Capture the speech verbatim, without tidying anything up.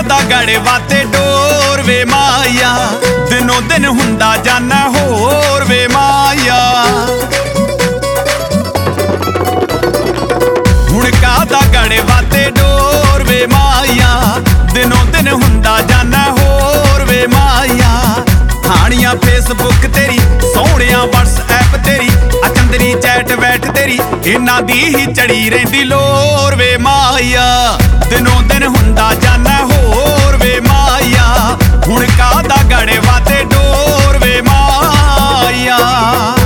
ਦਾ ਗੜਵਾ ਤੇ ਡੋਰ ਵੇ ਮਾਇਆ, ਦਿਨੋਂ ਦਿਨ ਹੁੰਦਾ ਜਾਨਾ ਹੋਰ ਵੇ ਮਾਇਆ। ਹੁਣ ਕਾਹਦਾ ਗੜਵਾ ਤੇ ਡੋਰ ਵੇ ਮਾਇਆ, ਦਿਨੋਂ ਦਿਨ ਹੁੰਦਾ ਜਾਨਾ ਹੋਰ ਵੇ ਮਾਇਆ। ਖਾਣੀਆਂ ਫੇਸਬੁੱਕ ਤੇਰੀ, ਸੋਹਣਿਆ ਵਟਸਐਪ ਤੇਰੀ, ਅਚੰਦਰੀ ਚੈਟ ਵੈਟ ਤੇਰੀ, ਇਹਨਾਂ ਦੀ ਹੀ ਚੜੀ ਰਹਿੰਦੀ ਲੋਰ ਵੇ ਮਾਇਆ। ਦਿਨੋਂ ਦਿਨ ਹੁੰਦਾ ਜਾਨਾ ਹੋਰ ਵੇ ਮਾਇਆ, ਹੁਣ ਕਾਹਦਾ ਗੜਵਾ ਤੇ ਡੋਰ ਵੇ ਮਾਇਆ।